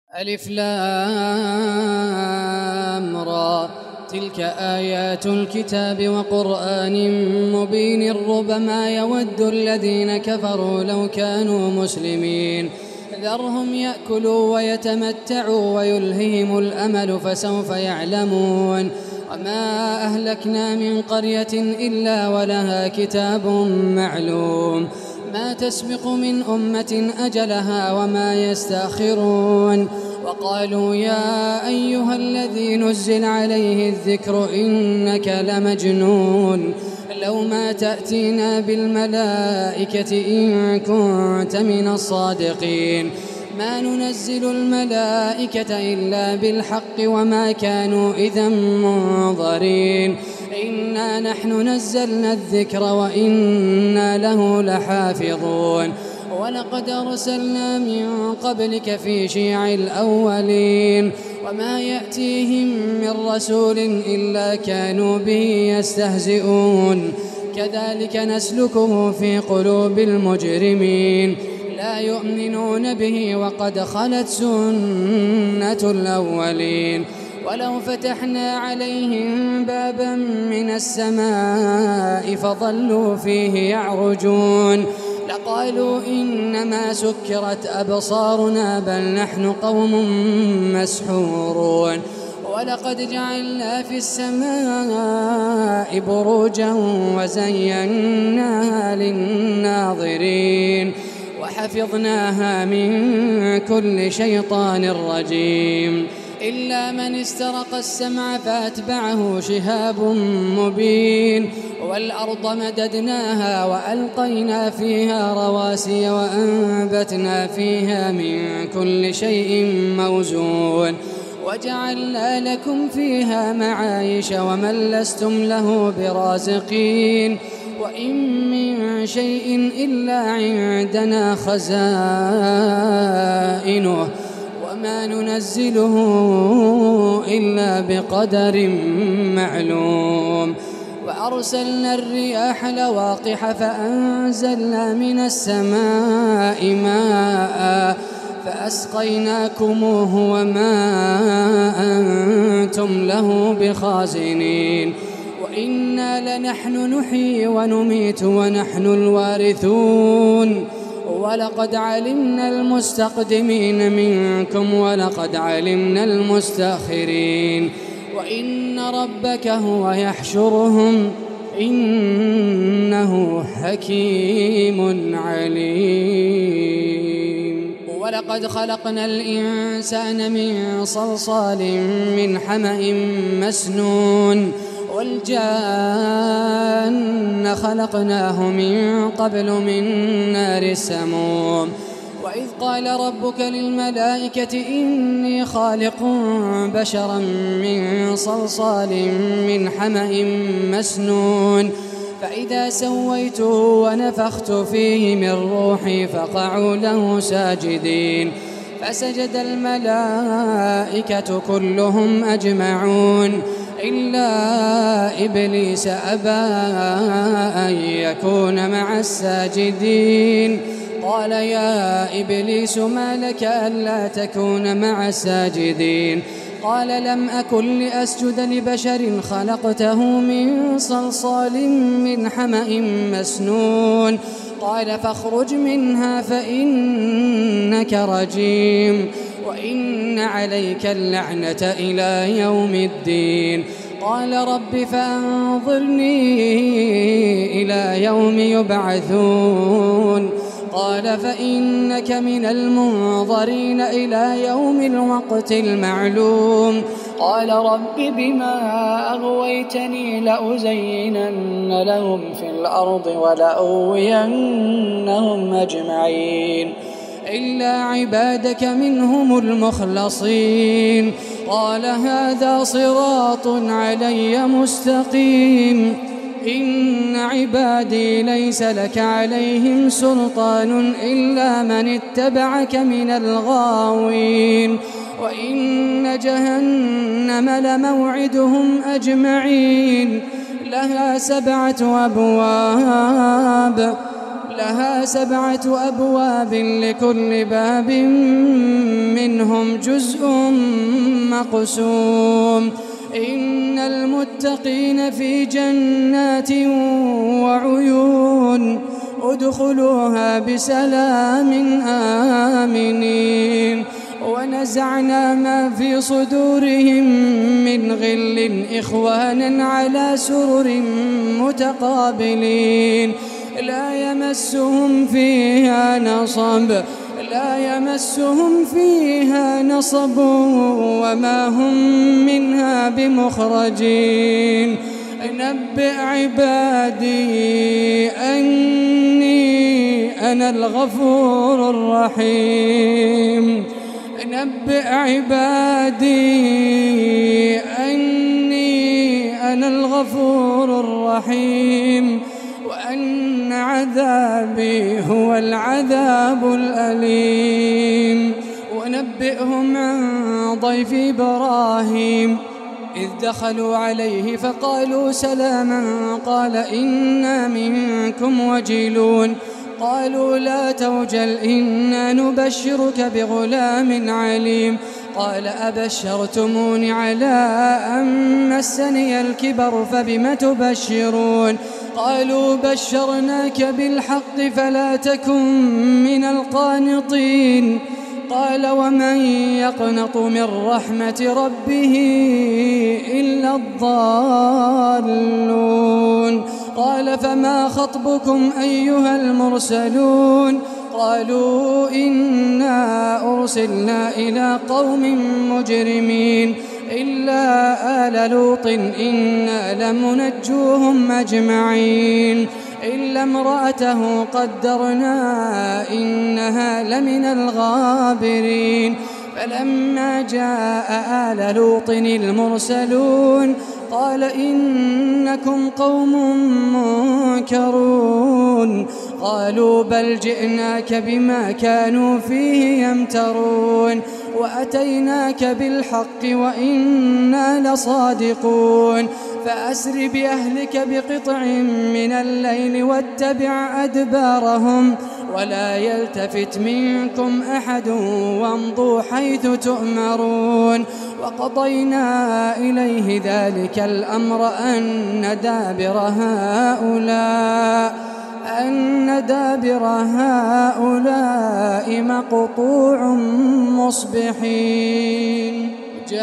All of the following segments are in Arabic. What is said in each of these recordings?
ألف لام را تلك آيات الكتاب وقرآن مبين ربما يود الذين كفروا لو كانوا مسلمين ذرهم يأكلوا ويتمتعوا ويلههم الأمل فسوف يعلمون وما أهلكنا من قرية إلا ولها كتاب معلوم ما تسبق من أمة أجلها وما يستأخرون وقالوا يا أيها الذي نزل عليه الذكر إنك لمجنون لو ما تأتينا بالملائكة إن كنت من الصادقين ما ننزل الملائكة إلا بالحق وما كانوا إذا منظرين إنا نحن نزلنا الذكر وإنا له لحافظون ولقد أرسلنا من قبلك في شيع الأولين وما يأتيهم من رسول إلا كانوا به يستهزئون كذلك نسلكه في قلوب المجرمين لا يؤمنون به وقد خلت سنة الأولين ولو فتحنا عليهم بابا من السماء فظلوا فيه يعرجون لقالوا إنما سكرت أبصارنا بل نحن قوم مسحورون ولقد جعلنا في السماء بروجا وزيناها للناظرين وحفظناها من كل شيطان رجيم إلا من استرق السمع فأتبعه شهاب مبين والأرض مددناها وألقينا فيها رواسي وأنبتنا فيها من كل شيء موزون وجعلنا لكم فيها معايش ومن لستم له برازقين وإن من شيء إلا عندنا خزائنه وما ننزله إلا بقدر معلوم وأرسلنا الرياح لواقح فأنزلنا من السماء ماء فأسقيناكموه وما أنتم له بخازنين وإنا لنحن نحيي ونميت ونحن الوارثون ولقد علمنا المستقدمين منكم ولقد علمنا المستأخرين وإن ربك هو يحشرهم إنه حكيم عليم ولقد خلقنا الإنسان من صلصال من حمأ مسنون والجان خلقناه من قبل من نار السموم وإذ قال ربك للملائكة إني خالق بشرا من صلصال من حمأ مسنون فإذا سويته ونفخت فيه من روحي فقعوا له ساجدين فسجد الملائكة كلهم أجمعون إلا إبليس أبى أن يكون مع الساجدين قال يا إبليس ما لك ألا تكون مع الساجدين قال لم أكن لأسجد لبشر خلقته من صلصال من حمأ مسنون قال فاخرج منها فإنك رجيم وإن عليك اللعنة إلى يوم الدين قال رب فأنظرني إلى يوم يبعثون قال فإنك من المنظرين إلى يوم الوقت المعلوم قال رب بما أغويتني لأزينن لهم في الأرض ولأغوينهم أجمعين إلا عبادك منهم المخلصين قال هذا صراط علي مستقيم إن عبادي ليس لك عليهم سلطان إلا من اتبعك من الغاوين وإن جهنم لموعدهم أجمعين لها 7 أبواب لها 7 أبواب لكل باب منهم جزء مقسوم إن المتقين في جنات وعيون ادخلوها بسلام آمنين ونزعنا ما في صدورهم من غل إخوانا على سرر متقابلين لا يمسهم فيها نصب وما هم منها بمخرجين نبئ عبادي أني أنا الغفور الرحيم نبئ عبادي أني أنا الغفور الرحيم وأن عذابي هو العذاب الأليم ونبئهم عن ضيف إبراهيم إذ دخلوا عليه فقالوا سلاما قال إنا منكم وجلون قالوا لا توجل إنا نبشرك بغلام عليم قال أبشرتموني على أن مسني الكبر فبم تبشرون قالوا بشرناك بالحق فلا تكن من القانطين قال ومن يقنط من رحمة ربه إلا الضالون قال فما خطبكم أيها المرسلون قالوا إنا أرسلنا إلى قوم مجرمين إلا آل لوط إنا لمنجوهم أجمعين إلا امرأته قدرنا إنها لمن الغابرين فلما جاء آل لوط المرسلون قال إنكم قوم منكرون قالوا بل جئناك بما كانوا فيه يمترون وأتيناك بالحق وإنا لصادقون فأسر بأهلك بقطع من الليل واتبع أدبارهم ولا يلتفت منكم أحد وامضوا حيث تؤمرون وقضينا إليه ذلك الأمر أن دابر هؤلاء مقطوع مصبحين جاء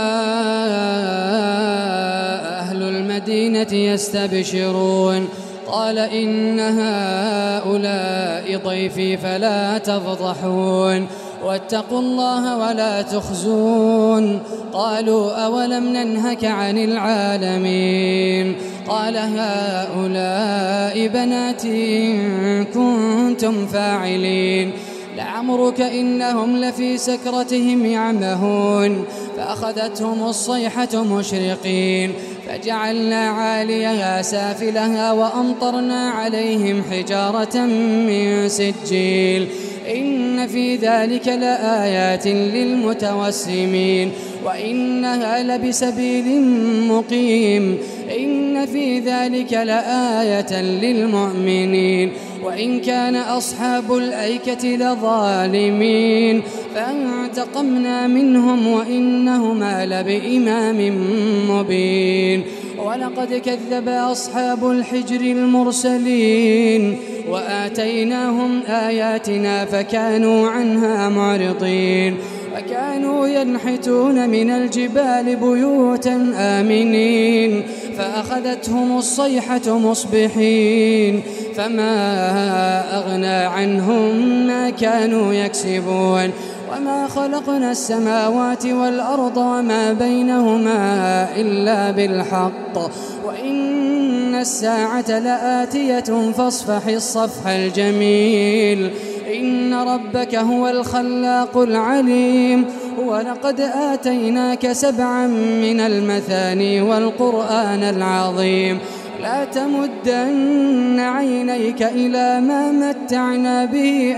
أهل المدينة يستبشرون قال إن هؤلاء ضيفي فلا تفضحون واتقوا الله ولا تخزون قالوا أولم ننهك عن العالمين قال هؤلاء بناتي إن كنتم فاعلين لعمرك إنهم لفي سكرتهم يعمهون فأخذتهم الصيحة مشرقين فجعلنا عاليها سافلها وأمطرنا عليهم حجارة من سجيل إن في ذلك لآيات للمتوسمين وإنها لبسبيل مقيم إن في ذلك لآية للمؤمنين وإن كان أصحاب الأيكة لظالمين فانتقمنا منهم وإنهما لبإمام مبين ولقد كذب أصحاب الحجر المرسلين وآتيناهم آياتنا فكانوا عنها معرضين وكانوا ينحتون من الجبال بيوتا آمنين فأخذتهم الصيحة مصبحين فما أغنى عنهم ما كانوا يكسبون وما خلقنا السماوات والأرض وما بينهما إلا بالحق وإن الساعة لآتية فاصفح الصفح الجميل إن ربك هو الخلاق العليم ولقد آتيناك 7 من المثاني والقرآن العظيم لا تمدن عينيك إلى ما متعنا به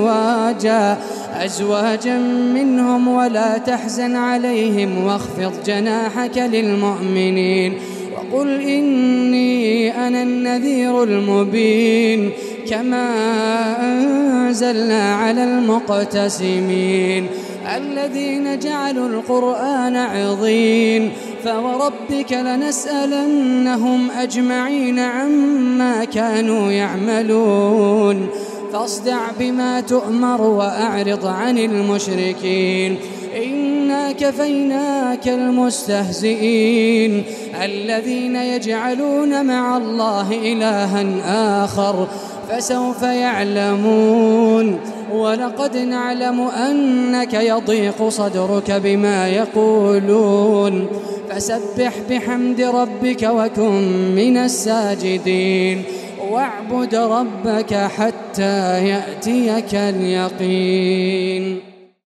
أزواجا منهم ولا تحزن عليهم واخفض جناحك للمؤمنين وقل إني أنا النذير المبين كما أنزلنا على المقتسمين الذين جعلوا القرآن عضين فوربك لنسألنهم أجمعين عما كانوا يعملون فاصدع بما تؤمر وأعرض عن المشركين إنا كفيناك المستهزئين الذين يجعلون مع الله إلها آخر فسوف يعلمون ولقد نعلم أنك يضيق صدرك بما يقولون فسبح بحمد ربك وكن من الساجدين واعبد ربك حتى يأتيك اليقين.